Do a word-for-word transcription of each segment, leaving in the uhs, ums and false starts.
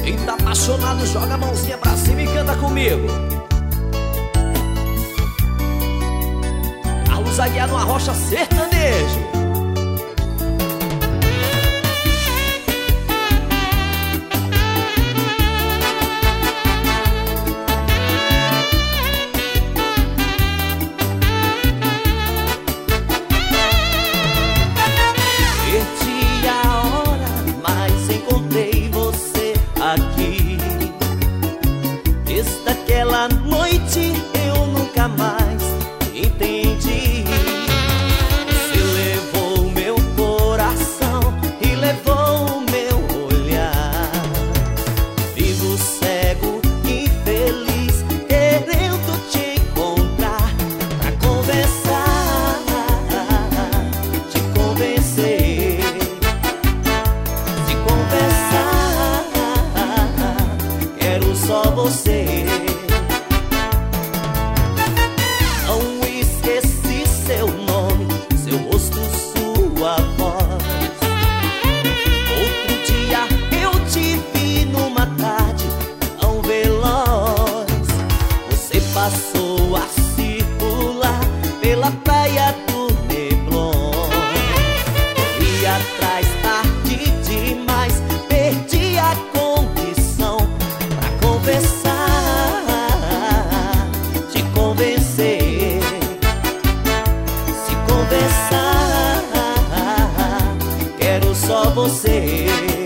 Quem tá apaixonado joga a mãozinha pra cima e canta comigo. Carlos Aguiar no Arrocha Sertanejo. Perdi a hora, mas encontrei você aqui. Desde aquela noite eu nunca mais entendi. Você levou meu coração e levou o meu olhar. Vivo cego, infeliz, querendo te encontrar pra conversar, te convencer, te conversar. Quero só você. Não esqueci seu nome, seu rosto, sua voz. Outro dia eu te vi numa tarde tão veloz. Você passou a circular pela praia do Neblon. Corri atrás tarde demais, perdi a condição pra conversar, te convencer, se conversar. Quero só você.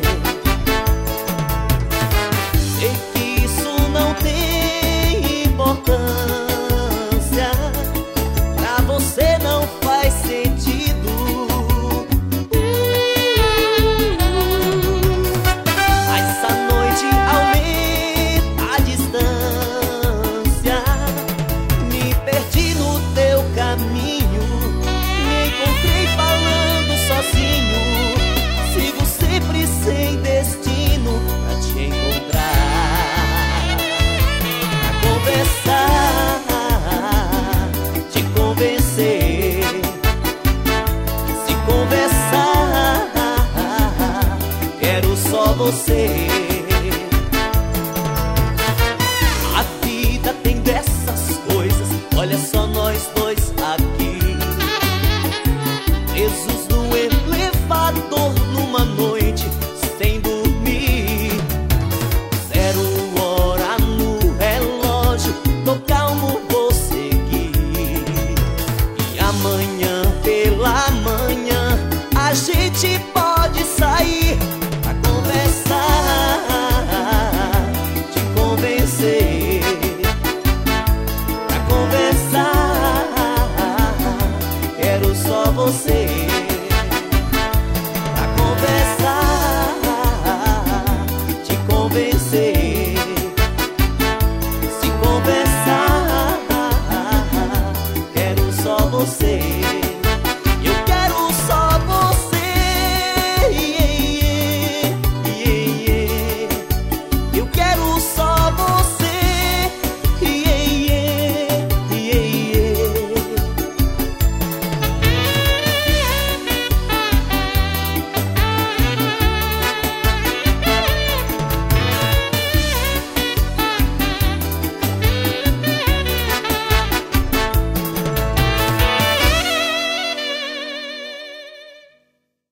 Sei que isso não tem importância, pra você não faz sentido. Mas a noite aumenta a distância. Me perdi no teu caminho, me encontrei falando sozinho. Sigo sempre sem destino pra te encontrar, pra conversar, te convencer, se conversar. Quero só você.